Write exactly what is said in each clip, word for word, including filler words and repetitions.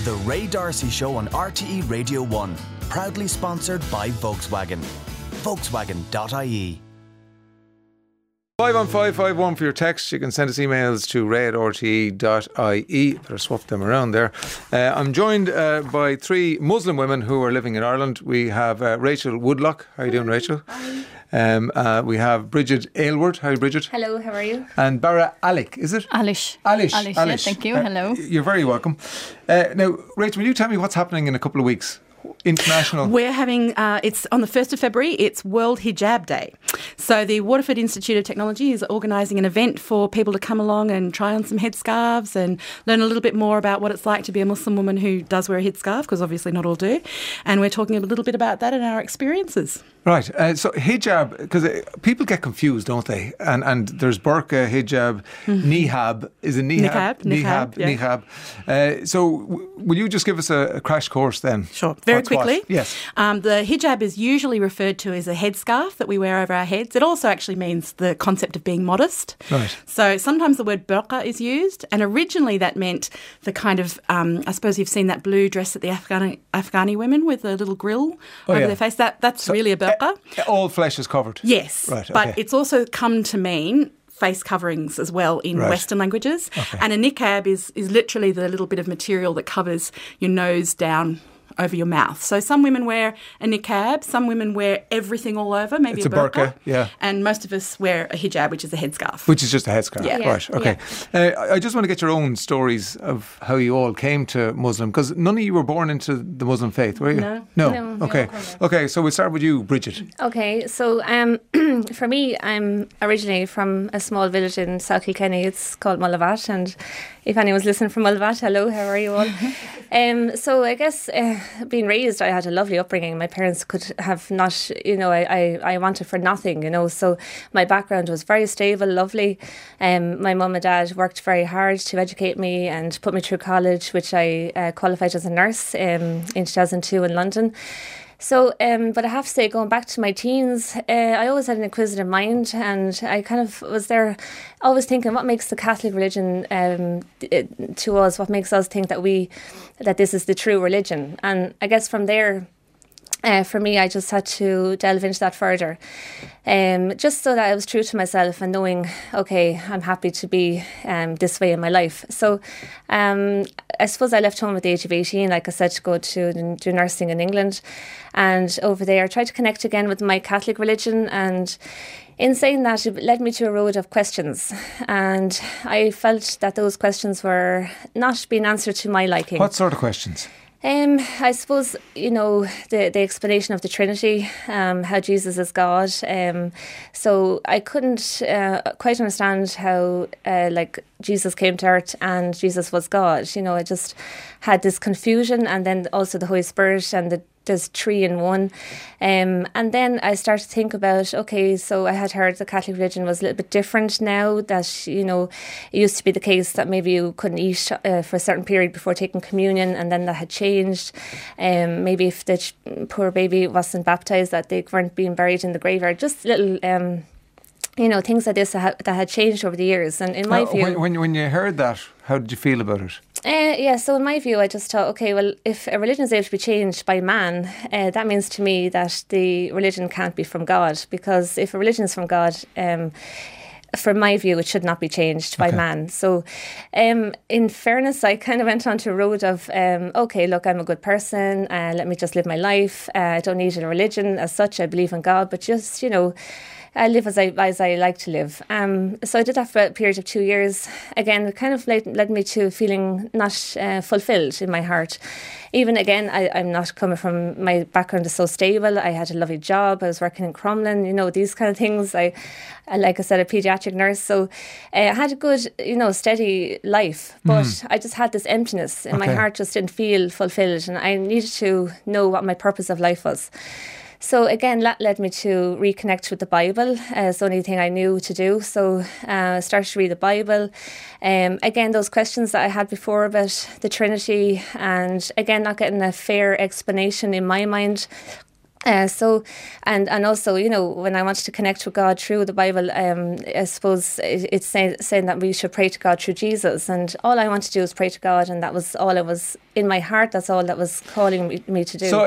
The Ray D'Arcy Show on R T E Radio one. Proudly sponsored by Volkswagen. Volkswagen dot I E. five one five five one for your text. You can send us emails to ray at r t e dot I E. Better swap them around there. Uh, I'm joined uh, by three Muslim women who are living in Ireland. We have uh, Rachel Woodlock. How are you doing, Rachel? Hi. Um, uh, we have Bridget Aylward. How are you, Bridget? Hello, how are you? And Barra Alick, is it? Alish. Alish. Alish, Alish. yeah, thank you. Uh, Hello. You're very welcome. Uh, now, Rachel, will you tell me what's happening in a couple of weeks? International. We're having, uh, it's on the first of February, it's World Hijab Day. So the Waterford Institute of Technology is organising an event for people to come along and try on some headscarves and learn a little bit more about what it's like to be a Muslim woman who does wear a headscarf, because obviously not all do. And we're talking a little bit about that and our experiences. Right, uh, so hijab, because uh, people get confused, don't they? And and there's burqa, hijab, mm-hmm. nihab. Is it nihab? Niqab. Niqab, Nihab, yeah. nihab. Uh, so w- will you just give us a, a crash course then? Sure, very What's quickly. What? Yes. Um, the hijab is usually referred to as a headscarf that we wear over our heads. It also actually means the concept of being modest. Right. So sometimes the word burqa is used, and originally that meant the kind of, um, I suppose you've seen that blue dress that the Afghani, Afghani women with the little grill oh, over yeah. their face. That That's so, really a burqa. Uh, all flesh is covered. Yes, right, okay. But it's also come to mean face coverings as well in right. Western languages. Okay. And a niqab is, is literally the little bit of material that covers your nose down over your mouth. So some women wear a niqab, some women wear everything all over, maybe it's a, a burqa, burqa, yeah. And most of us wear a hijab, which is a headscarf. Which is just a headscarf, yeah. right, okay. Yeah. Uh, I just want to get your own stories of how you all came to Muslim, because none of you were born into the Muslim faith, were you? No. No? No. Okay, okay. So we'll start with you, Bridget. Okay, so um, for me, I'm originally from a small village in South Kilkenny. It's called Mullavat, and if anyone's listening from Mullavat, hello, how are you all? um, so I guess uh, being raised, I had a lovely upbringing. My parents could have not, you know, I, I, I wanted for nothing, you know, so my background was very stable, lovely. Um, my mum and dad worked very hard to educate me and put me through college, which I uh, qualified as a nurse um, in two thousand two in London. So, um, but I have to say, going back to my teens, uh, I always had an inquisitive mind, and I kind of was there always thinking, what makes the Catholic religion um, to us, what makes us think that we, that this is the true religion? And I guess from there, Uh, for me, I just had to delve into that further, um, just so that I was true to myself and knowing, okay, I'm happy to be um, this way in my life. So um, I suppose I left home at the age of eighteen, like I said, to go to do nursing in England. And over there, I tried to connect again with my Catholic religion. And in saying that, it led me to a road of questions. And I felt that those questions were not being answered to my liking. What sort of questions? Um, I suppose, you know, the, the explanation of the Trinity, um, how Jesus is God. Um, so I couldn't uh, quite understand how, uh, like, Jesus came to earth and Jesus was God. You know, I just had this confusion, and then also the Holy Spirit and the there's three in one. Um, and then I started to think about, okay, so I had heard the Catholic religion was a little bit different now, that, you know, it used to be the case that maybe you couldn't eat uh, for a certain period before taking communion, and then that had changed. Um, maybe if the ch- poor baby wasn't baptised, that they weren't being buried in the graveyard. Just little, um, you know, things like this that had, that had changed over the years. And in my uh, view... When, when, when you heard that, how did you feel about it? Uh, yeah, so in my view, I just thought, okay, well, if a religion is able to be changed by man, uh, that means to me that the religion can't be from God, because if a religion is from God, um, from my view, it should not be changed by okay. man. So, um, in fairness, I kind of went onto a road of, um, okay, look, I'm a good person, uh, let me just live my life. Uh, I don't need a religion as such. I believe in God, but just, you know, I live as I as I like to live. Um, so I did that for a period of two years. Again, it kind of led, led me to feeling not uh, fulfilled in my heart. Even again, I, I'm not coming from, my background is so stable. I had a lovely job. I was working in Crumlin, you know, these kind of things. I, I like I said, a paediatric nurse. So uh, I had a good, you know, steady life. But mm. I just had this emptiness in okay. my heart, just didn't feel fulfilled. And I needed to know what my purpose of life was. So again, that led me to reconnect with the Bible. Uh, it's the only thing I knew to do. So I uh, started to read the Bible. Um, again, those questions that I had before about the Trinity, and again, not getting a fair explanation in my mind. Uh, so, and, and also, you know, when I wanted to connect with God through the Bible, um, I suppose it, it's say, saying that we should pray to God through Jesus. And all I wanted to do was pray to God, and that was all it was in my heart. That's all that was calling me, me to do. So,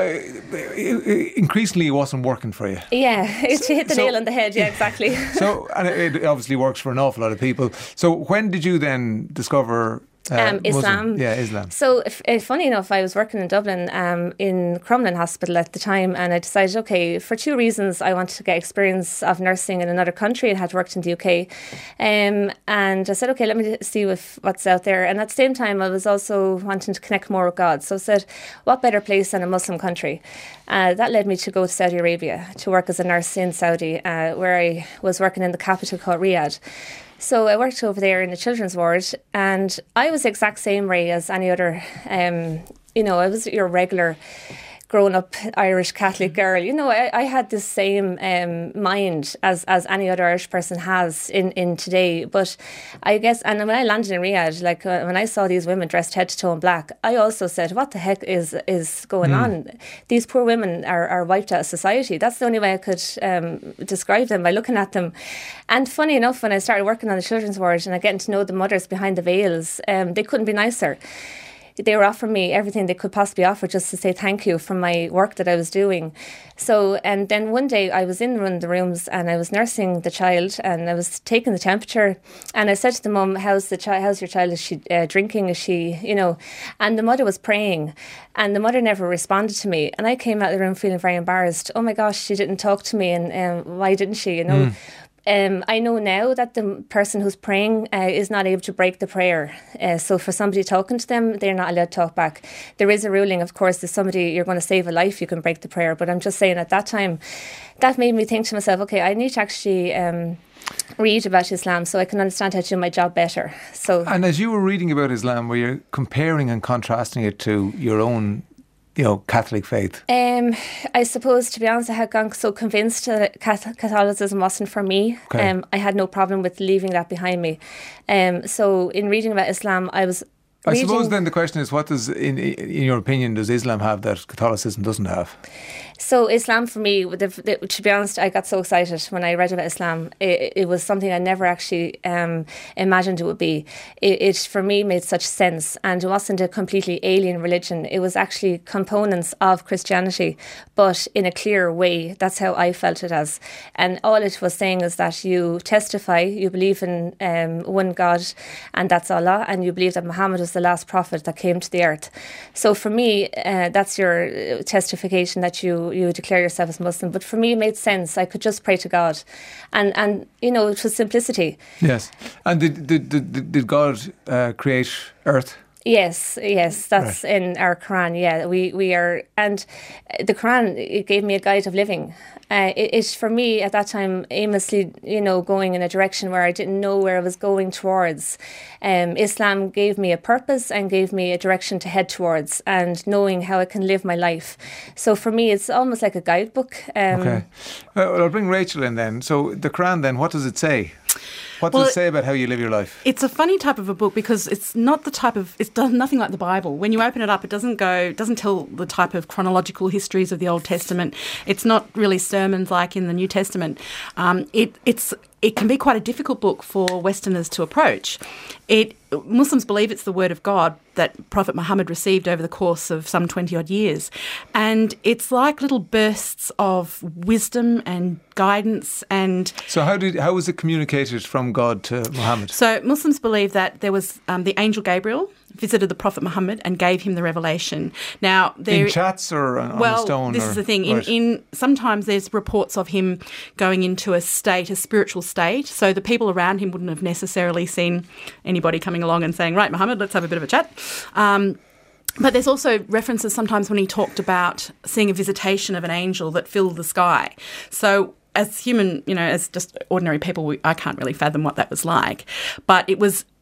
uh, increasingly, it wasn't working for you. Yeah, it so, hit the so, nail on the head. Yeah, exactly. So, and it, it obviously works for an awful lot of people. So, when did you then discover Uh, um, Islam. Yeah, Islam. So, if, if, funny enough, I was working in Dublin um, in Crumlin Hospital at the time, and I decided, okay, for two reasons, I wanted to get experience of nursing in another country and had worked in the U K. Um, and I said, okay, let me see if, what's out there. And at the same time, I was also wanting to connect more with God. So I said, what better place than a Muslim country? Uh, that led me to go to Saudi Arabia to work as a nurse in Saudi, uh, where I was working in the capital called Riyadh. So I worked over there in the children's ward, and I was the exact same way as any other, um, you know, I was your regular grown-up Irish Catholic girl. You know, I, I had the same um, mind as, as any other Irish person has in, in today. But I guess, and when I landed in Riyadh, like uh, when I saw these women dressed head to toe in black, I also said, what the heck is is going mm. on? These poor women are, are wiped out of society. That's the only way I could um, describe them, by looking at them. And funny enough, when I started working on the children's ward and I getting to know the mothers behind the veils, um, they couldn't be nicer. They were offering me everything they could possibly offer just to say thank you for my work that I was doing. So, and then one day I was in one of the rooms and I was nursing the child and I was taking the temperature, and I said to the mum, how's the child, how's your child? Is she uh, drinking? Is she, you know? And the mother was praying, and the mother never responded to me. And I came out of the room feeling very embarrassed. Oh my gosh, she didn't talk to me, and um, why didn't she, you know? Mm. Um, I know now that the person who's praying uh, is not able to break the prayer. Uh, so for somebody talking to them, they're not allowed to talk back. There is a ruling, of course, that somebody, you're going to save a life, you can break the prayer. But I'm just saying, at that time, that made me think to myself, okay, I need to actually um, read about Islam so I can understand how to do my job better. So, and as you were reading about Islam, were you comparing and contrasting it to your own, you know, Catholic faith? Um, I suppose, to be honest, I had gone so convinced that Catholicism wasn't for me. Okay. Um, I had no problem with leaving that behind me. Um, so in reading about Islam, I was I reading, suppose then the question is, what does, in in your opinion, does Islam have that Catholicism doesn't have? So Islam for me, the, the, to be honest, I got so excited when I read about Islam. It, it was something I never actually um, imagined it would be. It, it, for me, made such sense, and it wasn't a completely alien religion. It was actually components of Christianity, but in a clear way. That's how I felt it as. And all it was saying is that you testify, you believe in um, one God, and that's Allah, and you believe that Muhammad was the last prophet that came to the earth. So for me, uh, that's your testification that you you declare yourself as Muslim. But for me, it made sense. I could just pray to God, and and you know, it was simplicity. Yes. And did did did, did God uh, create earth? Yes, yes, that's right. In our Quran. Yeah, we we are, and the Quran, it gave me a guide of living. Uh, it, it for me at that time aimlessly, you know, going in a direction where I didn't know where I was going towards. Um, Islam gave me a purpose and gave me a direction to head towards, and knowing how I can live my life. So for me, it's almost like a guidebook. Um, okay, well, I'll bring Rachel in then. So the Quran, then, what does it say? What does well, it say about how you live your life? It's a funny type of a book because it's not the type of, it's done nothing like the Bible. When you open it up, it doesn't go, it doesn't tell the type of chronological histories of the Old Testament. It's not really sermons like in the New Testament. Um, it it's it can be quite a difficult book for Westerners to approach. It Muslims believe it's the word of God that Prophet Muhammad received over the course of some twenty odd years. And it's like little bursts of wisdom and guidance. And so how did how was it communicated from God to Muhammad? So Muslims believe that there was um, the angel Gabriel visited the Prophet Muhammad and gave him the revelation. Now, there, in chats or on, well, on a stone? this or, is the thing. Right. In, in sometimes there's reports of him going into a state, a spiritual state. So the people around him wouldn't have necessarily seen anybody coming along and saying, "Right, Muhammad, let's have a bit of a chat." Um, But there's also references sometimes when he talked about seeing a visitation of an angel that filled the sky. So as human, you know, as just ordinary people, we, I can't really fathom what that was like. But it was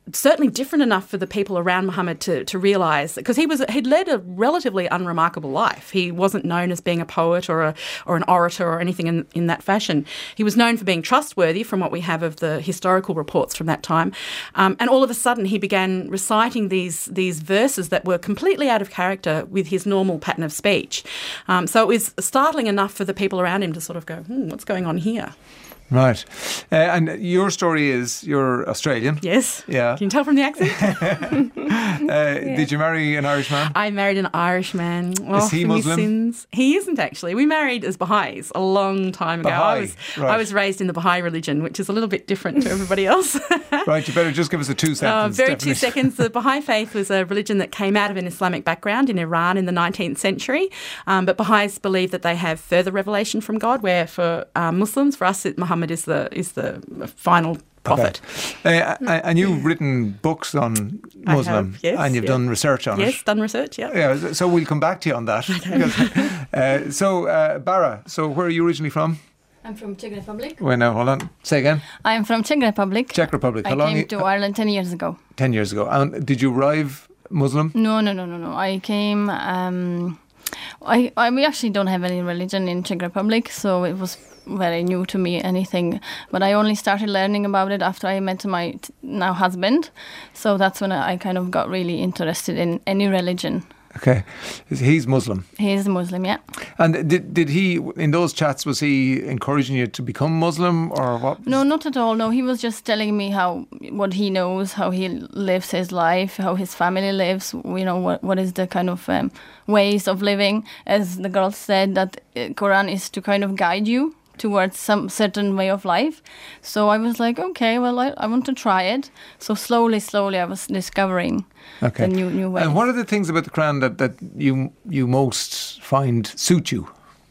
certainly different enough for the people around Muhammad to, to realise, because he was he'd led a relatively unremarkable life. He wasn't known as being a poet or a or an orator or anything in, in that fashion. He was known for being trustworthy from what we have of the historical reports from that time. Um, and all of a sudden he began reciting these these verses that were completely out of character with his normal pattern of speech. Um, so it was startling enough for the people around him to sort of go, hmm, what's going on here? Right. Uh, and your story is you're Australian. Yes. Yeah. Can you tell from the accent? uh, yeah. Did you marry an Irishman? I married an Irishman. Oh, is he for me Muslim? Sins. He isn't actually. We married as Baha'is a long time ago. Baha'i, I was right. I was raised in the Baha'i religion, which is a little bit different to everybody else. Right. You better just give us a two Uh, sentence. very definition. two seconds. The Baha'i faith was a religion that came out of an Islamic background in Iran in the nineteenth century. Um, but Baha'is believe that they have further revelation from God, where for uh, Muslims, for us, it, Muhammad is the is the final prophet. Okay. Uh, and you've written books on Muslim, have, yes, and you've yeah. done research on Yes, it. done research, yeah. Yeah, so we'll come back to you on that. Because, uh, so, uh, Bara, so where are you originally from? I'm from Czech Republic. Wait, no, hold on. Say again. I'm from Czech Republic. Czech Republic. How I long? came you- to Ireland ten years ago. Ten years ago. And did you arrive Muslim? No, no, no, no, no. I came. Um, I, I we actually don't have any religion in Czech Republic, so it was very new to me. Anything, but I only started learning about it after I met my t- now husband. So that's when I kind of got really interested in any religion. Okay. He's Muslim. He is a Muslim, yeah. And did did he, in those chats, was he encouraging you to become Muslim or what? No, not at all. No, he was just telling me how what he knows, how he lives his life, how his family lives. You know, what what is the kind of um, ways of living. As the girl said, that uh, Quran is to kind of guide you towards some certain way of life. So I was like, okay, well, I, I want to try it. So slowly, slowly, I was discovering Okay. the new new ways. And what are the things about the Quran that, that you you most find suit you?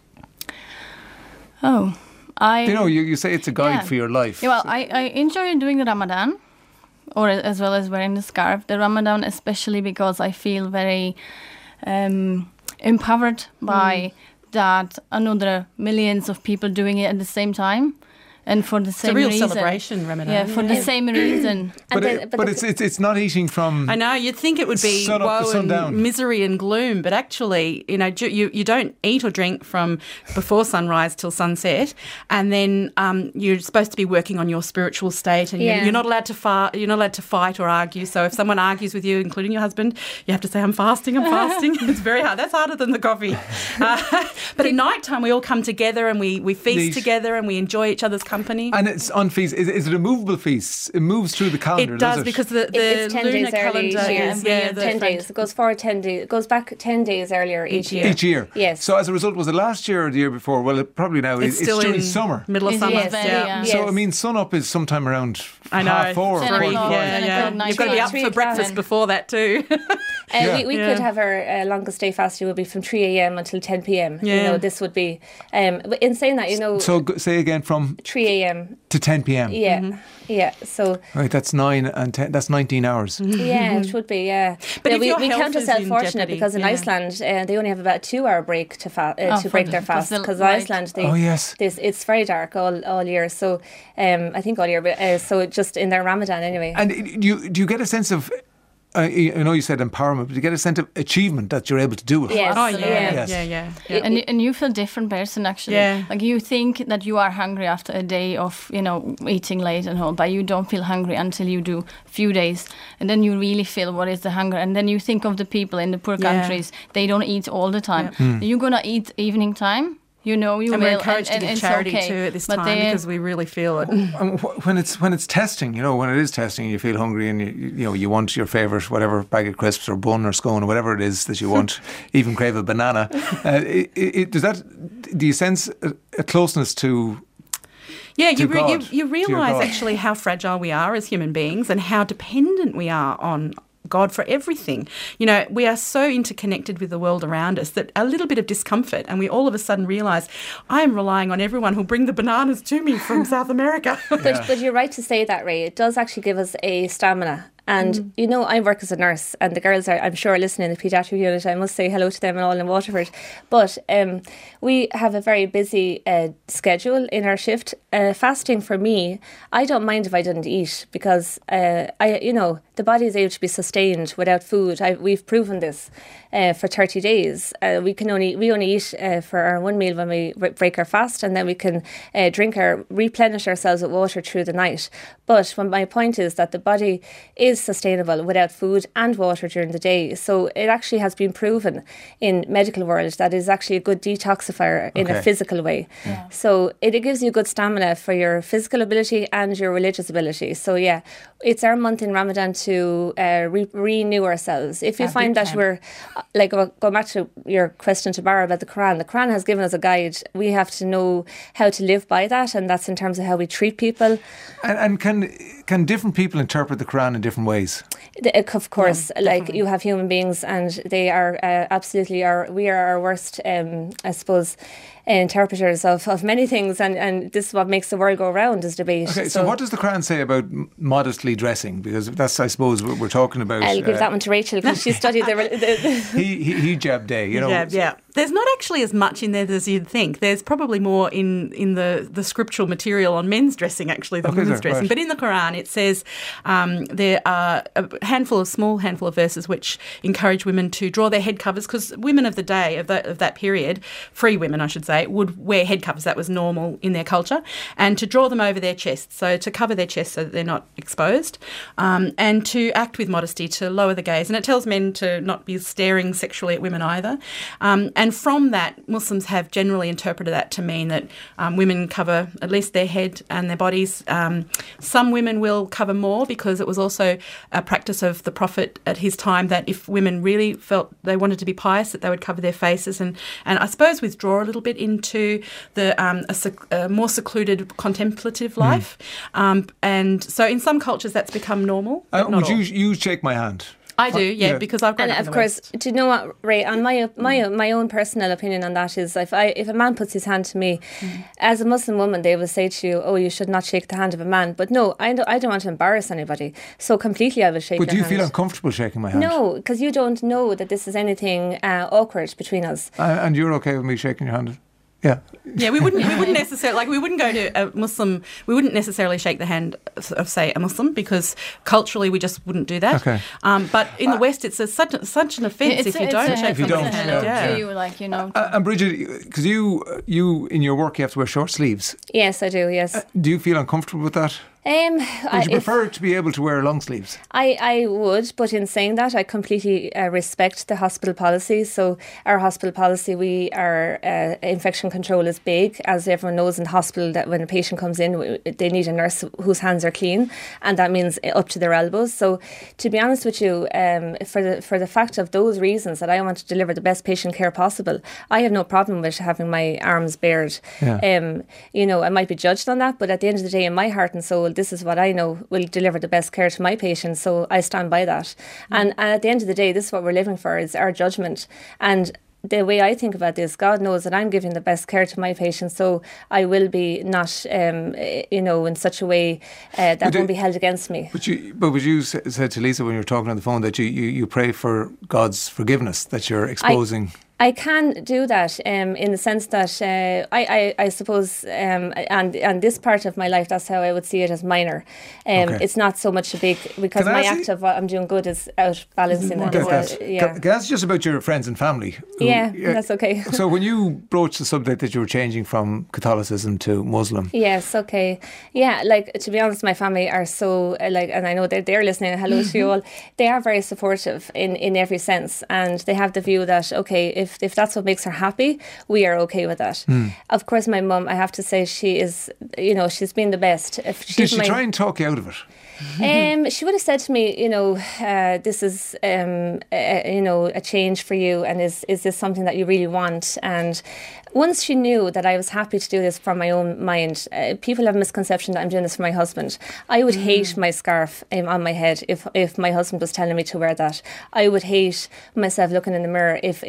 Oh, I... You know, you, you say it's a guide Yeah. for your life. Yeah, well, I, I enjoy doing the Ramadan, or as well as wearing the scarf. The Ramadan especially because I feel very um, empowered by that another millions of people doing it at the same time. And for the It's same a real reason. celebration, Ramadan. Yeah, for the same reason. But, then- it, but but the- it's, it's it's not eating from. I know, you'd think it would be Sun up to woe sundown. and misery and gloom, but actually, you know, ju- you, you don't eat or drink from before sunrise till sunset, and then um, you're supposed to be working on your spiritual state, and Yeah. you're, you're not allowed to fa- you're not allowed to fight or argue. So if someone argues with you, including your husband, you have to say, "I'm fasting, I'm fasting." It's very hard. That's harder than the coffee. Uh, but at night time, we all come together and we, we feast Neat. together and we enjoy each other's company. And it's on feast. Is, is it a movable feast? It moves through the calendar, It does, it? because the, It- the it's ten lunar days early calendar each year. is Every yeah, year, the ten French- days. It goes forward ten days. It goes back ten days earlier each, Each year. Each year. Yes. So as a result, was it last year or the year before? Well, it probably now It's it's, still during in summer. middle of Yes, summer. yes, very, yeah. yeah. So Yes. I mean, sun up is sometime around I know. half four. Ten or Three, o'clock, yeah, ten yeah. o'clock, nine You've got to be up o'clock. for Three breakfast o'clock. before that too. Uh, Yeah. We, we Yeah. could have our uh, longest day fasting would be from three a.m. until ten p.m. You Yeah. know, this would be. Um, but in saying that, you know, So go- say again, from three a.m. to ten p.m. Yeah, Mm-hmm. yeah. So Right, that's nine and ten. That's nineteen hours. yeah, it would be. Yeah, But Yeah, if we, your we health count is ourselves in fortunate jeopardy, because in yeah. Iceland uh, they only have about a two-hour break to fa- uh, Oh, to for break the- their for fast the because light. Iceland they, Oh, yes. this, it's very dark all, all year. So um, I think all year. But, uh, so just in their Ramadan anyway. And it- do you do you get a sense of? Uh, I know you said empowerment, but do you get a sense of achievement that you're able to do it? Yes. Oh yeah, Yeah. Yes. yeah, yeah, yeah. And, and you feel different person actually. Yeah. Like you think that you are hungry after a day of, you know, eating late and all, but you don't feel hungry until you do a few days. And then you really feel what is the hunger. And then you think of the people in the poor Yeah. countries, they don't eat all the time. Hmm. You're going to eat evening time. You know, you And will. we're encouraged and, to and give it's charity okay. too at this But time they- because we really feel it. Um, wh- when it's when it's testing, you know, when it is testing, you feel hungry and you you know you want your favourite whatever bag of crisps or bun or scone or whatever it is that you want, even crave a banana. Uh, it, it, does that? Do you sense a, a closeness to? Yeah, to you, re- you God, you to your realise God. actually how fragile we are as human beings and how dependent we are on God for everything. You know, we are so interconnected with the world around us that a little bit of discomfort and we all of a sudden realise I am relying on everyone who'll bring the bananas to me from South America. But, but you're right to say that, Ray. It does actually give us a stamina And, Mm. you know, I work as a nurse, and the girls are, I'm sure, listening in the paediatric unit. I must say hello to them and all in Waterford. But um, we have a very busy uh, schedule in our shift. Uh, fasting for me, I don't mind if I didn't eat, because, uh, I, you know, the body is able to be sustained without food. I, we've proven this uh, for thirty days. Uh, we can only we only eat uh, for our one meal when we break our fast, and then we can uh, drink our replenish ourselves with water through the night. But when my point is that the body is sustainable without food and water during the day. So it actually has been proven in medical world that is actually a good detoxifier in Okay. a physical way. Yeah. So it, it gives you good stamina for your physical ability and your religious ability. So yeah, it's our month in Ramadan to uh, re- renew ourselves. If you Ah, find big that time. we're, uh, like, well, going back to your question to Barra about the Quran, the Quran has given us a guide. We have to know how to live by that, and that's in terms of how we treat people. And, and can can different people interpret the Quran in different ways? The- Of course, Yeah, like definitely. you have human beings, and they are uh, absolutely our. We are our worst, um, I suppose, interpreters of, of many things, and, and this is what makes the world go round, is debate. Okay, so, what does the Quran say about m- modestly dressing? Because that's, I suppose, what we're talking about. I'll give uh, that one to Rachel, because she studied the, the, he, he, hijab day, you know. Yeah, yeah. There's not actually as much in there as you'd think. There's probably more in, in the, the scriptural material on men's dressing, actually, than Okay, women's there, dressing. right. But in the Quran, it says um, there are a handful of small handful of verses which encourage women to draw their head covers, because women of the day, of that, of that period, free women, I should say, would wear head covers. That was normal in their culture. And to draw them over their chests, so to cover their chests so that they're not exposed, um, and to act with modesty, to lower the gaze. And it tells men to not be staring sexually at women either. Um, and from that, Muslims have generally interpreted that to mean that um, women cover at least their head and their bodies. Um, some women will cover more, because it was also a practice of the Prophet at his time that if women really felt they wanted to be pious, that they would cover their faces and, and I suppose withdraw a little bit into the um, a, sec- a more secluded contemplative life. Um, and so in some cultures that's become normal. Uh, but not would you all. you shake my hand? I do, yeah, Yeah. because I've grown and up in of the course, West. do you know what, Ray? On my my my own personal opinion on that is, if I if a man puts his hand to me, as a Muslim woman, they will say to you, "Oh, you should not shake the hand of a man." But no, I don't. I don't want to embarrass anybody, so completely I will shake. But do your you feel hand. uncomfortable shaking my hand? No, because you don't know that this is anything uh, awkward between us. Uh, and you're okay with me shaking your hand? Yeah. Yeah, we wouldn't. We wouldn't necessarily like. We wouldn't go to a Muslim. We wouldn't necessarily shake the hand of, of say, a Muslim, because culturally we just wouldn't do that. Okay. Um, but in the West, it's a, such such an offence It's if a- you it's don't a shake If you someone's don't, hand. hello yeah. to you, like, you know. Uh, and Bridget, because you you in your work you have to wear short sleeves. Yes, I do. Yes. Do you feel uncomfortable with that? Um, I, Would you if- prefer to be able to wear long sleeves? I, I would, but in saying that, I completely uh, respect the hospital policy. So our hospital policy, we our uh, infection control is big, as everyone knows in the hospital, that when a patient comes in, w- they need a nurse whose hands are clean, and that means up to their elbows. So to be honest with you, um, for the for the fact of those reasons that I want to deliver the best patient care possible, I have no problem with having my arms bared. Yeah. Um, you know, I might be judged on that, but at the end of the day, in my heart and soul, this is what I know will deliver the best care to my patients, so I stand by that. And, and at the end of the day, this is what we're living for, is our judgment. And the way I think about this, God knows that I'm giving the best care to my patients, so I will be not, um, you know, in such a way uh, that But won't it- be held against me. But you, but would you s- said to Lisa when you were talking on the phone that you, you, you pray for God's forgiveness, that you're exposing. I can do that um, in the sense that uh, I, I, I suppose, um, and and this part of my life, that's how I would see it, as minor. Um, Okay. It's not so much a big, because Can I my ask act you- of what I'm doing good is out balancing that. Get as that. well. Yeah. Can, can I ask you just about your friends and family? who- Yeah, that's okay. So when you broached the subject that you were changing from Catholicism to Muslim, Yes, okay. Yeah, like, to be honest, my family are so, uh, like, and I know they're, they're listening, hello to you all, they are very supportive in, in every sense, and they have the view that, okay, if, if that's what makes her happy, we are okay with that. Of course, my mum, I have to say, she is, you know, she's been the best. If did she's she my, try and talk you out of it? Um, she would have said to me, you know, uh, this is, um, uh, you know, a change for you, and is is this something that you really want? And once she knew that I was happy to do this from my own mind, uh, people have a misconception that I'm doing this for my husband. I would hate my scarf um, on my head if if my husband was telling me to wear that. I would hate myself looking in the mirror if, if I was doing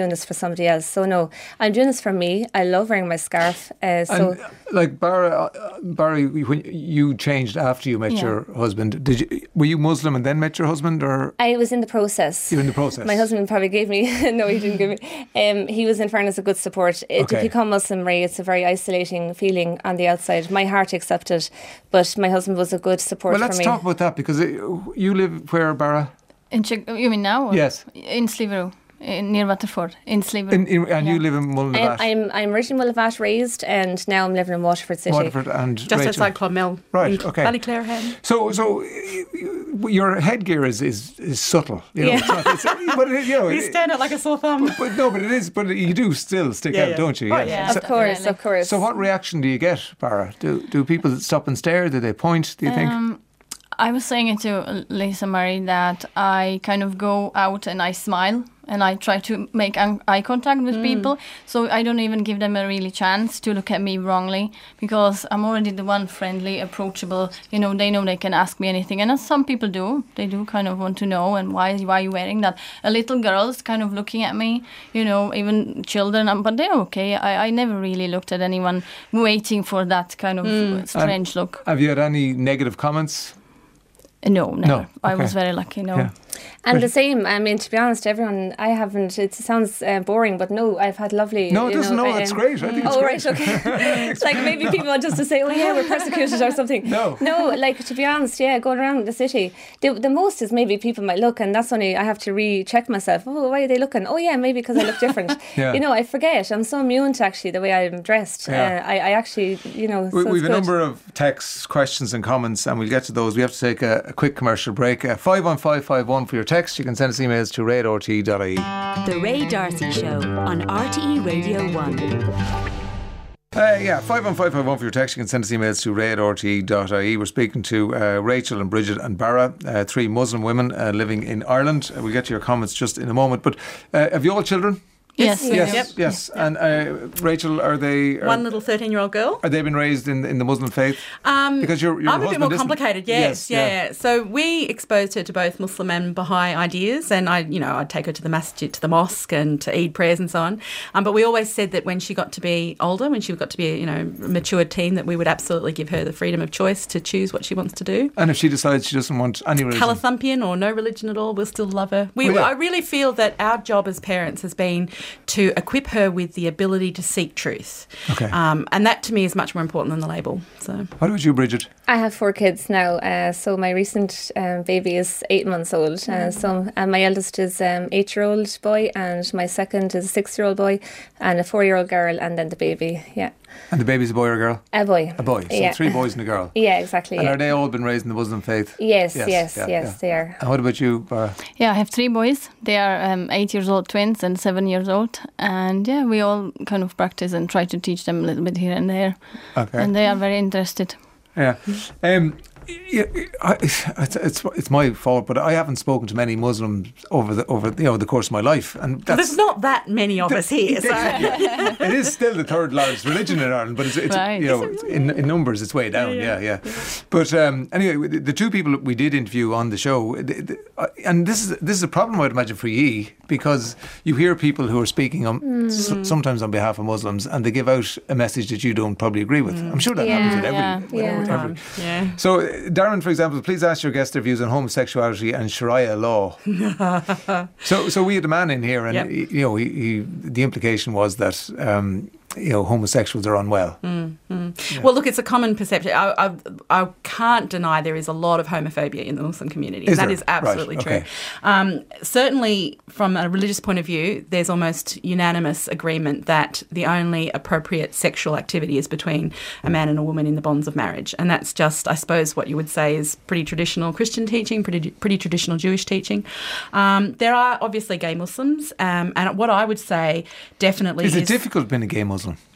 doing this for somebody else. So no, I'm doing this for me. I love wearing my scarf. Uh, so, and, like Barra, uh, Barry, when you changed after you met Yeah. your husband, did you? Were you Muslim and then met your husband, or I was in the process. you were in the process? My husband probably gave me. No, he didn't give me. Um, he was, in fairness, a good support. Uh, Okay. To become Muslim, Ray, it's a very isolating feeling on the outside. My heart accepted, but my husband was a good support Well, for let's me. talk about that, because it, you live where, Barra? In Chick- you mean now? Or? Yes. In Sliveroo, in, near Waterford, in Sliveroo. In, in, and Yeah. you live in Mullinavat, I'm, I'm I'm originally Mullinavat raised, and now I'm living in Waterford City. Waterford, and Just Rachel. outside Clonmel. Right, in okay. Ballyclarahan. So, so y- y- your headgear is, is, is subtle, you know. Yeah. It's not, it's, but it, you know, You it- stand out like a sore thumb. but no, but it is. But you do still stick Yeah, out, yeah. don't you? Oh, yeah. So, Of course, Definitely. of course. so what reaction do you get, Barra? Do do people stop and stare? Do they point? Do you think? Um, I was saying it to Lisa Marie that I kind of go out and I smile and I try to make un- eye contact with people. So I don't even give them a really chance to look at me wrongly, because I'm already the one friendly, approachable. You know, they know they can ask me anything. And as some people do, they do kind of want to know, and why, why are you wearing that? A little girl's kind of looking at me, you know, even children, um, but they're okay. I, I never really looked at anyone waiting for that kind of strange look. Have you had any negative comments? No, never. No, I was okay. very lucky, no. Yeah. And the same, I mean, to be honest, everyone, I haven't, it sounds uh, boring, but no, I've had lovely... No, it you doesn't. know, No, um, it's great. I think it's Oh, great. right, okay. It's like maybe people want just to say, oh yeah, we're persecuted or something. No. No, like, to be honest, yeah, going around the city, the, the most is maybe people might look, and that's only, I have to recheck myself. Oh, why are they looking? Oh yeah, maybe because I look different. Yeah. You know, I forget. I'm so immune to actually the way I'm dressed. Yeah. Uh, I, I actually, you know, We, so we've it's a good. number of texts, questions and comments, and we'll get to those. We have to take a, a quick commercial break. Uh, five one five five one for your text. You can send us emails to ray at r t e dot i e. The Ray Darcy Show on R T E Radio one. Uh, yeah, five one five five one for your text. You can send us emails to ray at r t e dot i e. We're speaking to uh, Rachel and Bridget and Barra, uh, three Muslim women uh, living in Ireland. Uh, we'll get to your comments just in a moment. But uh, have you all children? Yes, we Yes, do. Yep. yes. And uh, Rachel, are they... Are, One little thirteen-year-old girl. Are they been raised in in the Muslim faith? Um, Because your, your I'm a bit husband more isn't- complicated, yes, Yes, yeah. yeah. So we exposed her to both Muslim and Baha'i ideas, and I, you know, I'd take her to the masjid, to the mosque, and to Eid prayers and so on. Um, but we always said that when she got to be older, when she got to be, you know, a mature teen, that we would absolutely give her the freedom of choice to choose what she wants to do. And if she decides she doesn't want any religion? Calathumpian or no religion at all, we'll still love her. We, Well, yeah. I really feel that our job as parents has been to equip her with the ability to seek truth. Okay. Um, and that to me is much more important than the label. So. What about you, Bridget? I have four kids now, uh, so my recent um, baby is eight months old. Uh, so, and my eldest is um, eight-year-old boy, and my second is a six-year-old boy, and a four-year-old girl, and then the baby. Yeah, And the baby's a boy or a girl? a boy. A boy. So Yeah. three boys and a girl. Yeah, exactly. And Yeah. are they all been raised in the Muslim faith? Yes, Yes, yes, yeah, yes, yeah. they are. And what about you, Barra? Yeah, I have three boys. They are um, eight years old twins and seven years old. And yeah, we all kind of practice and try to teach them a little bit here and there. Okay. And they are very interested. Yeah. Um, yeah, I, it's, it's it's my fault, but I haven't spoken to many Muslims over the over you know the course of my life, and Well, that's there's not that many of us here. So. it is still the third largest religion in Ireland, but it's, it's Right. you know it's in, in numbers it's way down. Yeah, yeah. But um, anyway, the, the two people we did interview on the show, the, the, uh, and this is this is a problem I'd imagine for ye, because you hear people who are speaking on s- sometimes on behalf of Muslims, and they give out a message that you don't probably agree with. I'm sure that Yeah. happens with every. Yeah. with Yeah. every- Yeah. So, uh, Darren, for example, please ask your guest their views on homosexuality and Sharia law. so, so we had a man in here, and Yep. he, you know, he, he, the implication was that um, you know homosexuals are unwell. Well, look, it's a common perception. I, I, I can't deny there is a lot of homophobia in the Muslim community. Is and that there? is absolutely Right, true. okay. Um, certainly, from a religious point of view, there's almost unanimous agreement that the only appropriate sexual activity is between a man and a woman in the bonds of marriage. And that's just, I suppose, what you would say is pretty traditional Christian teaching, pretty pretty traditional Jewish teaching. Um, there are obviously gay Muslims, um, and what I would say definitely Is is... it difficult being a gay Muslim?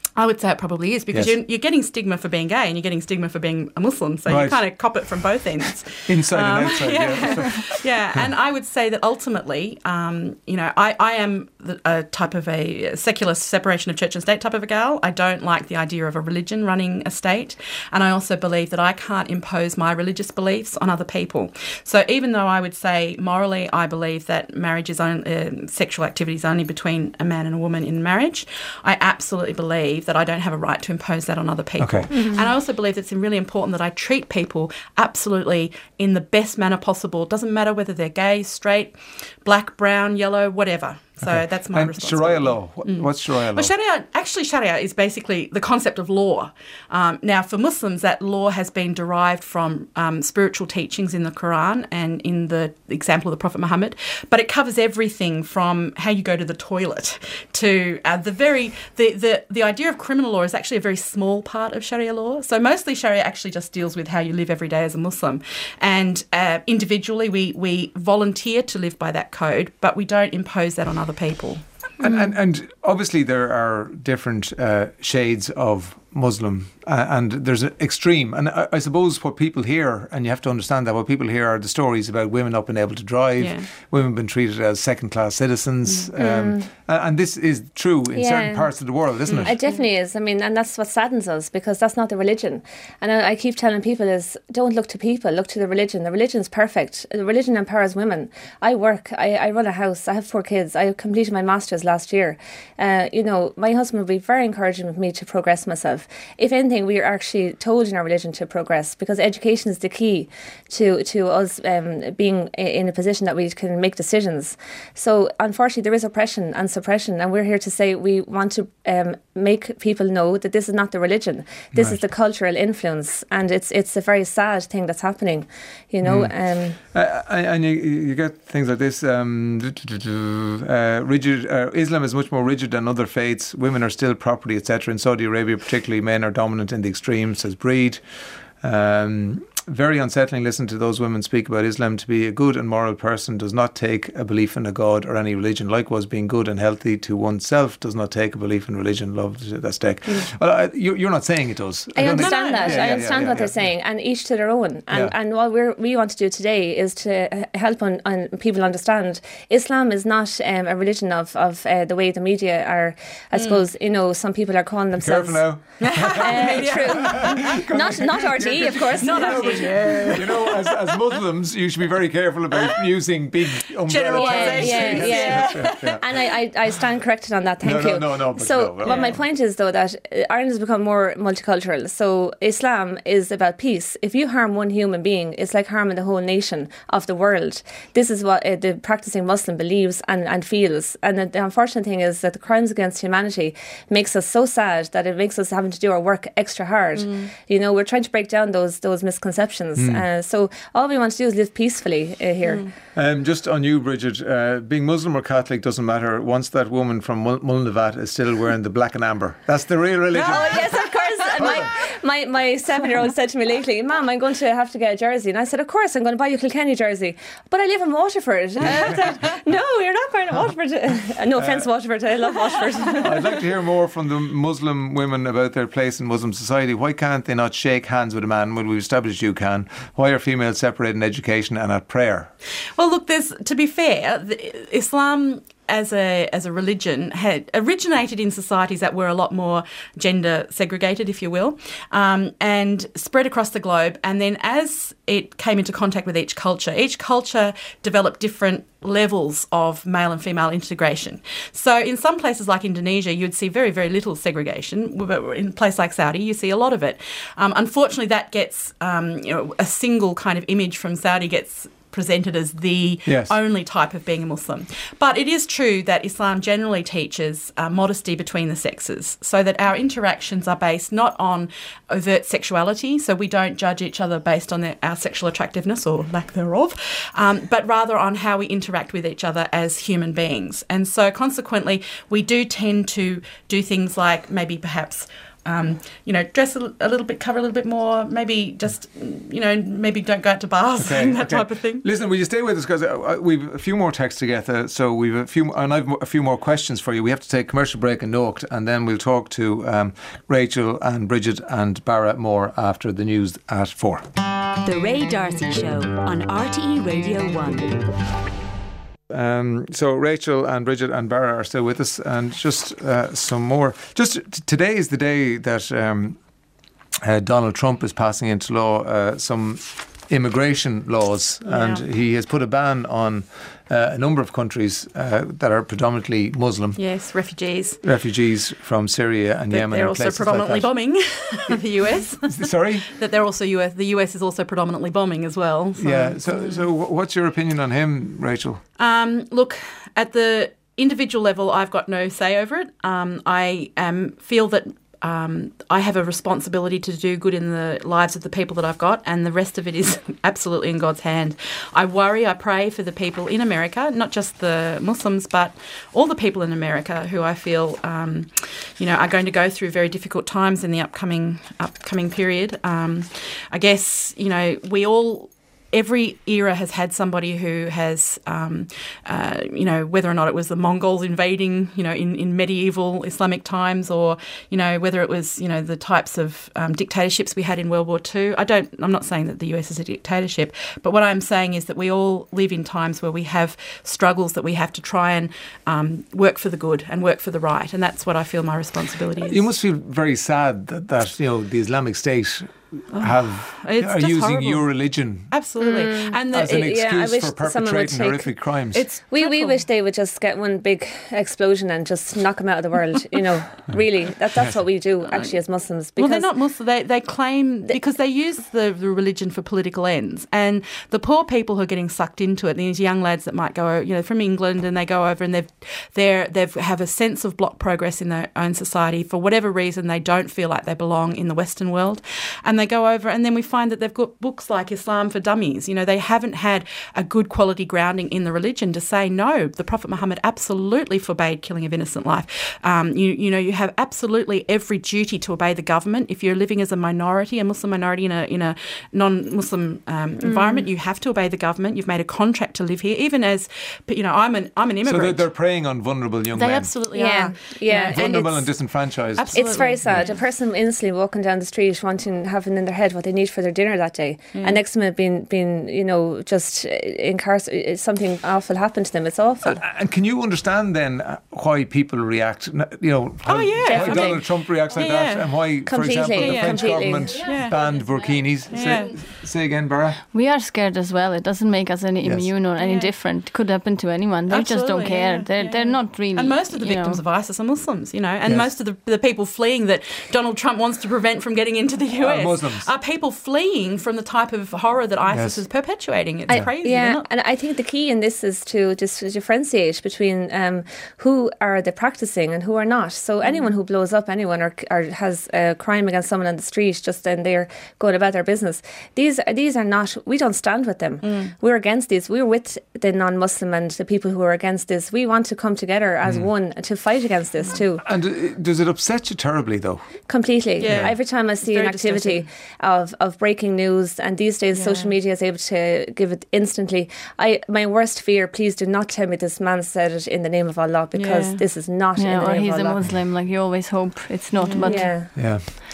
I would say it probably is because Yes. you're, you're getting stigma for being gay and you're getting stigma for being a Muslim. So Right. you kind of cop it from both ends. Inside Um, and outside, yeah. yeah. yeah, and I would say that ultimately, um, you know, I, I am the, a type of a secular separation of church and state type of a gal. I don't like the idea of a religion running a state. And I also believe that I can't impose my religious beliefs on other people. So even though I would say morally I believe that marriage is only, uh, sexual activity is only between a man and a woman in marriage, I absolutely believe that I don't have a right to impose that on other people. Okay. Mm-hmm. And I also believe that it's really important that I treat people absolutely in the best manner possible. It doesn't matter whether they're gay, straight, black, brown, yellow, whatever. So Okay. that's my and responsibility. Sharia law. What, Mm. What's Sharia law? Well, Sharia, actually, Sharia is basically the concept of law. Um, now, for Muslims, that law has been derived from um, spiritual teachings in the Quran and in the example of the Prophet Muhammad, but it covers everything from how you go to the toilet to uh, the very the, the the idea of criminal law is actually a very small part of Sharia law. So mostly Sharia actually just deals with how you live every day as a Muslim, and uh, individually we we volunteer to live by that code, but we don't impose that on other people. And, and, and obviously there are different uh, shades of Muslim, uh, and there's an extreme. And I, I suppose what people hear, and you have to understand that what people hear are the stories about women not being able to drive, Yeah. women being treated as second-class citizens, Mm. um, uh, and this is true in Yeah. certain parts of the world, isn't it? It definitely is. I mean, and that's what saddens us because that's not the religion. And I, I keep telling people is don't look to people, look to the religion. The religion's perfect. The religion empowers women. I work, I, I run a house, I have four kids. I completed my master's last year. Uh, you know, my husband would be very encouraging of me to progress myself. If anything, we are actually told in our religion to progress because education is the key to, to us um, being in a position that we can make decisions. So unfortunately, there is oppression and suppression, and we're here to say we want to um, make people know that this is not the religion. This Right. is the cultural influence, and it's it's a very sad thing that's happening. You know, um, Uh, and you, you get things like this. Um, uh, rigid uh, Islam is much more rigid than other faiths. Women are still property, et cetera. In Saudi Arabia, particularly, men are dominant in the extreme, says Breed. Um, very unsettling. Listen to those women speak about Islam. To be a good and moral person does not take a belief in a God or any religion. Likewise, being good and healthy to oneself does not take a belief in religion. Love that's deck. Well, I, you, you're not saying it does. I don't think- understand that. Yeah, yeah, I yeah, understand yeah, what yeah. they're saying, and each to their own. And Yeah. and what we we want to do today is to uh, help on, on people understand Islam is not um, a religion of of uh, the way the media are. I suppose you know some people are calling themselves. Careful now. Uh, true. not not R T E, of course. Not R T E. You know, as, as Muslims, you should be very careful about using big umbrella Generalisations. Yeah, terms. yeah, Yes, yeah. yes, yeah. And I, I, I stand corrected on that. Thank No, no, you. no, no, but so, no, well, but my yeah. point is though that uh, Ireland has become more multicultural. So Islam is about peace. If you harm one human being, it's like harming the whole nation of the world. This is what uh, the practicing Muslim believes and, and feels. And the, the unfortunate thing is that the crimes against humanity makes us so sad that it makes us having to do our work extra hard. Mm. You know, we're trying to break down those those misconceptions. Uh, so all we want to do is live peacefully uh, here. Mm. Um, just on you, Bridget, uh, being Muslim or Catholic doesn't matter once that woman from Mul- Mulnavat is still wearing the black and amber. That's the real religion. Oh yes, of course. And my my my seven-year-old said to me lately, "Mum, I'm going to have to get a jersey." And I said, "Of course, I'm going to buy you a Kilkenny jersey." But I live in Waterford. And I said, "No, you're not going to Waterford." Uh, no offence, Waterford. I love Waterford. I'd like to hear more from the Muslim women about their place in Muslim society. Why can't they not shake hands with a man? Well, we've established you can. Why are females separated in education and at prayer? Well, look, there's to be fair, the, Islam as a as a religion had originated in societies that were a lot more gender segregated, if you will, um, and spread across the globe. And then as it came into contact with each culture, each culture developed different levels of male and female integration. So in some places like Indonesia, you'd see very, very little segregation. But in a place like Saudi, you see a lot of it. Um, unfortunately, that gets, um, you know, a single kind of image from Saudi gets presented as the Yes. only type of being a Muslim. But it is true that Islam generally teaches uh, modesty between the sexes, so that our interactions are based not on overt sexuality, so we don't judge each other based on their, our sexual attractiveness or lack thereof, um, but rather on how we interact with each other as human beings. And so consequently, we do tend to do things like maybe perhaps um, you know, dress a, a little bit, cover a little bit more, maybe just, you know, maybe don't go out to bars Okay, and that okay. type of thing. Listen, will you stay with us because uh, we've a few more texts to get, uh, so we've a few, and I've a few more questions for you. We have to take a commercial break and Nocht, and then we'll talk to um, Rachel and Bridget and Barra more after the news at four. The Ray D'Arcy Show on R T E Radio one. Um, so Rachel and Bridget and Barra are still with us, and just uh, some more. Just t- today is the day that um, uh, Donald Trump is passing into law uh, some immigration laws, Yeah. and he has put a ban on uh, a number of countries uh, that are predominantly Muslim. Yes, refugees. Refugees from Syria and That Yemen. they're and also places predominantly like bombing the U S. that. Sorry? That they're also U S. The U S is also predominantly bombing as well. So. Yeah. So, so wh- what's your opinion on him, Rachel? Um, look, at the individual level, I've got no say over it. Um, I um, feel that um, I have a responsibility to do good in the lives of the people that I've got, and the rest of it is absolutely in God's hand. I worry, I pray for the people in America, not just the Muslims, but all the people in America who I feel, um, you know, are going to go through very difficult times in the upcoming upcoming period. Um, I guess, you know, we all. Every era has had somebody who has, um, uh, you know, whether or not it was the Mongols invading, you know, in, in medieval Islamic times, or, you know, whether it was, you know, the types of um, dictatorships we had in World War Two. I don't, I'm not saying that the U S is a dictatorship, but what I'm saying is that we all live in times where we have struggles that we have to try and um, work for the good and work for the right, and that's what I feel my responsibility is. You must feel very sad that, that you know, the Islamic State have It's are just using horrible. your religion Absolutely, and the, as an it- yeah, I excuse wish for someone would perpetrating take- horrific crimes. it's We we dreadful. wish they would just get one big explosion and just knock them out of the world. You know, really, that that's what we do actually as Muslims. Well, Because they're not Muslim. They they claim because they use the, the religion for political ends, and the poor people who are getting sucked into it. These young lads that might go, you know, from England, and they go over and they've they they've have a sense of block progress in their own society for whatever reason. They don't feel like they belong in the Western world, and they go over, and then we find that they've got books like Islam for Dummies. You know, they haven't had a good quality grounding in the religion to say no. The Prophet Muhammad absolutely forbade killing of innocent life. Um, you you know, you have absolutely every duty to obey the government. If you're living as a minority, a Muslim minority in a in a non-Muslim um, Mm. environment, you have to obey the government. You've made a contract to live here. Even as, but you know, I'm an I'm an so immigrant. they're, they're preying on vulnerable young They men. absolutely Yeah, are. yeah. And vulnerable it's- and disenfranchised. Absolutely. it's very sad. A person instantly walking down the street wanting, having in their head what they need for their dinner that day, and next minute being, being, you know, just incarcerated, something awful happened to them. It's awful. And, and can you understand then uh, why people react? n- You know, how, Oh, yeah, why definitely. Donald Trump reacts like Yeah, that, yeah. and why, for Completely, example, the yeah. French Completely. government Yeah. banned burkinis. Yeah. Say, say again, Barra. We are scared as well. It doesn't make us any Yes. immune or any Yeah. different. It could happen to anyone. They just don't Absolutely, care. yeah, they're yeah. they're not really. And most of the you victims know. of ISIS are Muslims, you know, and Yes. most of the, the people fleeing that Donald Trump wants to prevent from getting into the U Are S Muslims. are people fleeing from the type of horror that ISIS Yes. is perpetuating. It's I- crazy. They're Yeah, not- and I think the key in this is to just differentiate between um, who are they practicing and who are not. So anyone who blows up anyone or, or has a crime against someone on the street, just then they're going about their business. These these are not. We don't stand with them. We're against this. We're with the non-Muslim and the people who are against this. We want to come together as one to fight against this too. And uh, does it upset you terribly, though? Completely. Yeah. Every time I see very an activity of, of breaking news, and these days Yeah. social media is able to give it instantly. I my worst fear, please do not tell me this man said it in the name of Allah, because Yeah. this is not Yeah, in the or name he's of a Allah. Muslim. Like you always hope it's not. But Yeah. Yeah.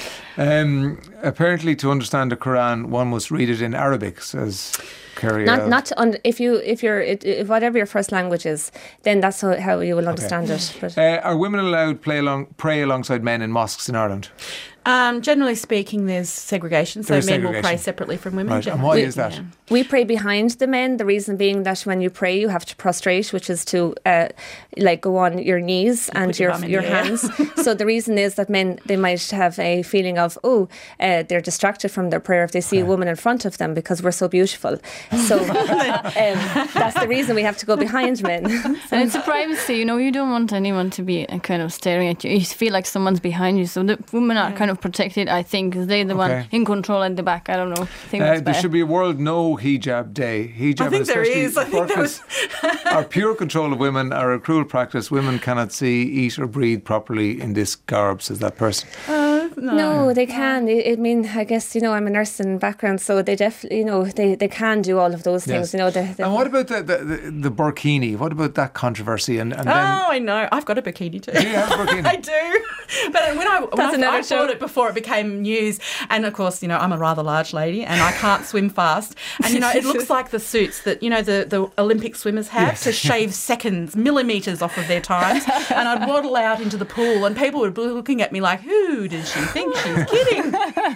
Um, apparently, to understand the Quran, one must read it in Arabic, says Kerry. Not, not un, if you if you're it, if whatever your first language is, then that's how, how you will understand it. But Uh, are women allowed play along, pray alongside men in mosques in Ireland? Um, generally speaking, there's segregation, so There's men will segregation. pray separately from women. Right, and generally. why is that? Yeah. we pray behind the men. The reason being that when you pray, you have to prostrate, which is to uh, like go on your knees and put your your bum in your the air. hands. So the reason is that men, they might have a feeling of oh uh, they're distracted from their prayer if they see a woman in front of them because we're so beautiful. So um, that's the reason we have to go behind men. and it's a privacy. You know, you don't want anyone to be uh, kind of staring at you. You feel like someone's behind you. So the women are kind of protected, I think, because they're the Okay. one in control at the back. I don't know. I think Uh, that's there better. should be a World No Hijab Day. Hijab, I think there especially is. I think that burqas, our pure control of women are a cruel practice. Women cannot see, eat, or breathe properly in this garb, says that person. Uh, No, No, they can. I I mean, I guess, you know, I'm a nursing background, so they definitely, you know, they, they can do all of those things. Yes. You know, they, they, And what about the, the, the, the burkini? What about that controversy? And, and Oh, then I know. I've got a bikini too. Do you have a burkini? I do. But when I, when That's I, another I show. bought it before it became news, and of course, you know, I'm a rather large lady and I can't swim fast. And, you know, it looks like the suits that, you know, the, the Olympic swimmers have Yes. to shave seconds, millimetres off of their times. And I'd waddle out into the pool and people would be looking at me like, who does she think she's kidding?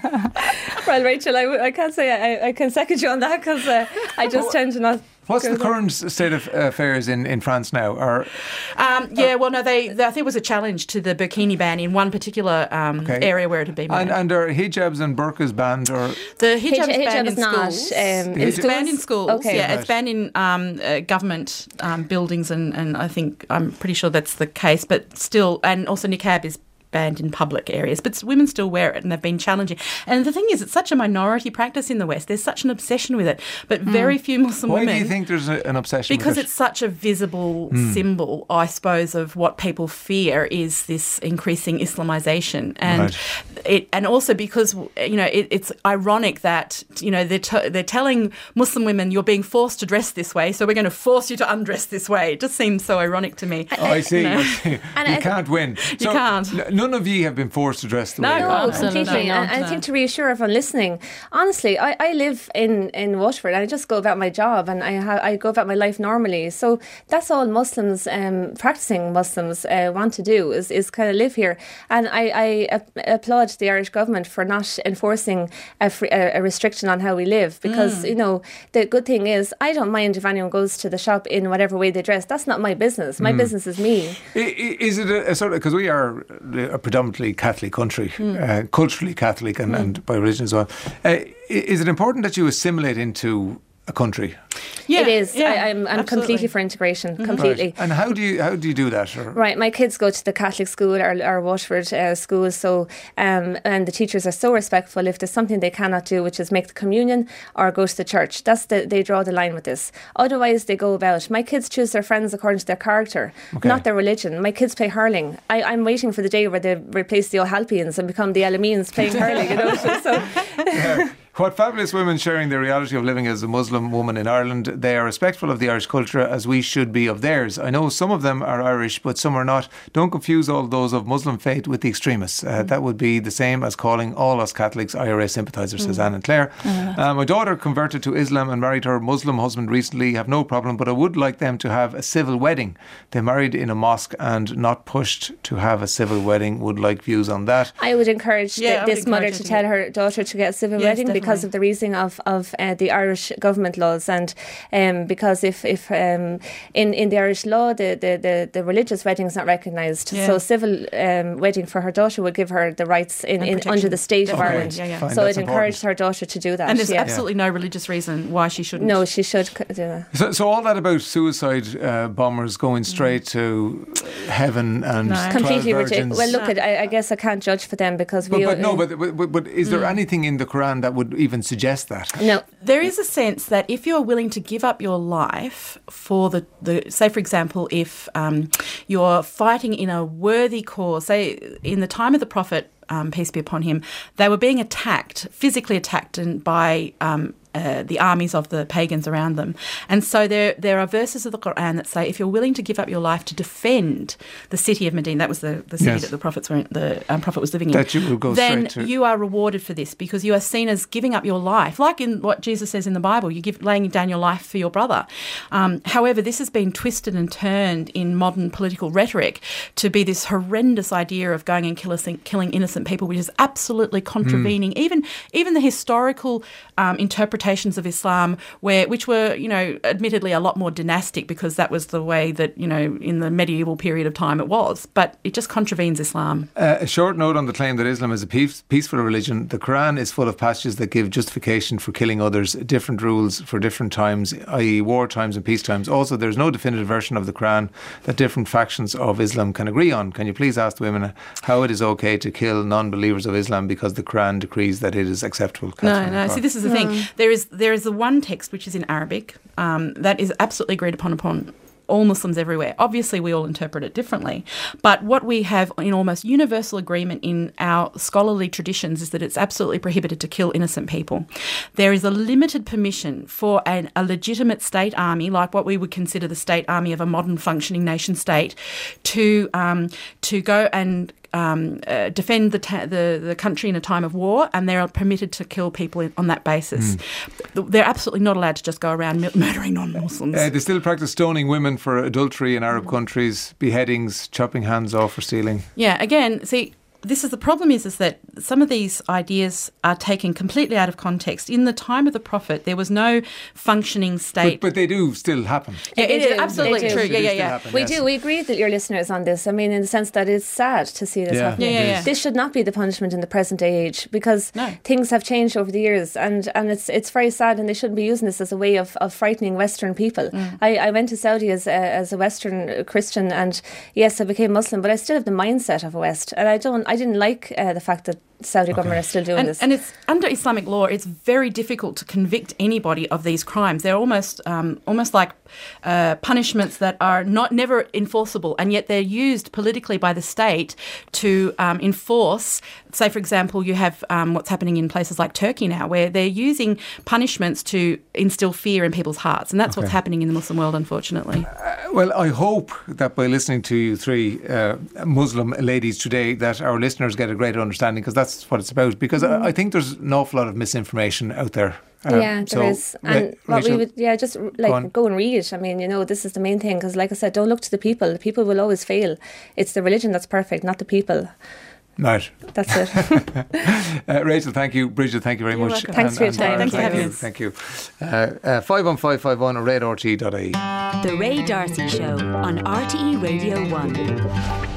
well, Rachel, I, w- I can't say I, I can second you on that because uh, I just tend to not. what's go the there. current state of affairs in, in France now? Or Um, yeah, well, no, they, they I think it was a challenge to the burkini ban in one particular um, Okay. area where it had been and, banned. and are hijabs and burqas banned? Or The hijab is Hijab banned is in not, schools. um, in it's schools? banned in schools. Okay. Yeah, Right. it's banned in um, uh, government um, buildings, and, and I think I'm pretty sure that's the case. But still, and also niqab is banned in public areas, but women still wear it, and they've been challenging. And the thing is, it's such a minority practice in the West. There's such an obsession with it, but very few Muslim why women. do you think there's a, an obsession Because with it's such a visible symbol, I suppose, of what people fear is this increasing Islamisation, and Right. it, and also because you know it, it's ironic that you know they're t- they're telling Muslim women you're being forced to dress this way, so we're going to force you to undress this way. It just seems so ironic to me. Oh, I see. You know. I see. And you I- can't win. You can't. n- none of you have been forced to dress the No, way you no, are. No, Absolutely completely. not, And I no. think to reassure everyone listening, honestly, I, I live in, in Waterford and I just go about my job and I ha- I go about my life normally. So that's all Muslims, um, practicing Muslims, uh, want to do is, is kind of live here. And I, I ap- applaud the Irish government for not enforcing a, fr- a, a restriction on how we live because, you know, the good thing is I don't mind if anyone goes to the shop in whatever way they dress. That's not my business. My business is me. I- i- Is it a, a sort of, because we are a predominantly Catholic country, uh, culturally Catholic and, and by religion as well. Uh, i- is it important that you assimilate into a country? Yeah, it is. yeah, I, I'm, I'm absolutely. completely for integration. Completely. Right. And how do you how do you do that? Or, Right, my kids go to the Catholic school or, or Waterford uh, school, so um, and the teachers are so respectful. If there's something they cannot do, which is make the communion or go to the church, that's the they draw the line with this. Otherwise, they go about. My kids choose their friends according to their character, Okay. not their religion. My kids play hurling. I, I'm waiting for the day where they replace the O'Halpians and become the Alameans playing hurling. You know, so. Yeah. What fabulous women sharing the reality of living as a Muslim woman in Ireland. They are respectful of the Irish culture as we should be of theirs. I know some of them are Irish, but some are not. Don't confuse all those of Muslim faith with the extremists. Uh, that would be the same as calling all us Catholics I R A sympathisers, says Anne and Claire. Uh, my daughter converted to Islam and married her Muslim husband recently. Have no problem, but I would like them to have a civil wedding. They married in a mosque and not pushed to have a civil wedding. Would like views on that. I would encourage Yeah, the, I would this mother encourage to her to tell get- her daughter to get a civil Yes, wedding because definitely. of the reasoning of, of uh, the Irish government laws. And um, because if, if um, in, in the Irish law, the, the, the, the religious wedding is not recognised. Yeah. So civil um, wedding for her daughter would give her the rights in, And in protection. under the state Definitely. of Ireland. Yeah, yeah. Fine, So that's I'd encourage important. her daughter to do that. And there's yeah. absolutely no religious reason why she shouldn't. No, she should c- do that. So, so all that about suicide uh, bombers going straight to heaven and No. twelve Completely virgins. ridiculous. Well, look, No. at, I, I guess I can't judge for them because But, we. but no, uh, but, but, but, but is there anything in the Quran that would even suggest that? no. There is a sense that if you're willing to give up your life for the, the say, for example, if um, you're fighting in a worthy cause, say in the time of the Prophet, um, peace be upon him, they were being attacked, physically attacked and by um, uh, the armies of the pagans around them. And so there there are verses of the Quran that say if you're willing to give up your life to defend the city of Medina, that was the, the city Yes. that the prophets were in, the um, prophet was living in, That you will go then straight to- you are rewarded for this because you are seen as giving up your life, like in what Jesus says in the Bible, you give laying down your life for your brother. Um, however, this has been twisted and turned in modern political rhetoric to be this horrendous idea of going and kill, killing innocent people, which is absolutely contravening even even the historical um, interpretations of Islam, where which were, you know, admittedly a lot more dynastic because that was the way that, you know, in the medieval period of time it was. But it just contravenes Islam. Uh, a short note on the claim that Islam is a peace, peaceful religion. The Quran is full of passages that give justification for killing others, different rules for different times, that is war times and peace times. Also, there's no definitive version of the Quran that different factions of Islam can agree on. Can you please ask the women how it is okay to kill non-believers of Islam because the Quran decrees that it is acceptable? No, Catherine no. McCarthy. See, this is the thing. There is there is the one text which is in Arabic um, that is absolutely agreed upon upon all Muslims everywhere. Obviously, we all interpret it differently. But what we have in almost universal agreement in our scholarly traditions is that it's absolutely prohibited to kill innocent people. There is a limited permission for an, a legitimate state army, like what we would consider the state army of a modern functioning nation state, to um, to go and Um, uh, defend the, ta- the the country in a time of war, and they're permitted to kill people in, on that basis. Mm. They're absolutely not allowed to just go around mil- murdering non-Muslims. Uh, they still practice stoning women for adultery in Arab countries, beheadings, chopping hands off for stealing. Yeah, again, see, this is the problem is, is that some of these ideas are taken completely out of context. In the time of the Prophet, there was no functioning state. But, but they do still happen. Yeah, They it is do, absolutely they do. true. They Yeah, do yeah, still yeah. happen, We yes. do. We agree with your listeners on this. I mean, in the sense that it's sad to see this Yeah. happening. Yeah, yeah, yeah. This should not be the punishment in the present day age, because No. things have changed over the years, and, and it's it's very sad, and they shouldn't be using this as a way of, of frightening Western people. Mm. I, I went to Saudi as a, as a Western Christian, and yes, I became Muslim, but I still have the mindset of a West, and I don't. I didn't like uh, the fact that Saudi government are still doing And, this. and it's under Islamic law, it's very difficult to convict anybody of these crimes. They're almost um, almost like uh, punishments that are not never enforceable, and yet they're used politically by the state to um, enforce. Say, for example, you have um, what's happening in places like Turkey now, where they're using punishments to instill fear in people's hearts, and that's Okay. what's happening in the Muslim world, unfortunately. Uh, well, I hope that by listening to you three uh, Muslim ladies today, that our listeners get a greater understanding, because that's what it's about. Because Mm. I, I think there's an awful lot of misinformation out there. Um, yeah, there so, is. And Ra- what Rachel, we would, yeah, just r- like on. go and read. I mean, you know, this is the main thing, because, like I said, don't look to the people. The people will always fail. It's the religion that's perfect, not the people. Right. That's it. uh, Rachel, thank you. Bridget, thank you very You're much. welcome. Thanks for your time. Darren, Thanks for thank having you. us. Thank you. Uh, uh, five one five five one red r t dot I E. The Ray Darcy Show on R T E Radio one.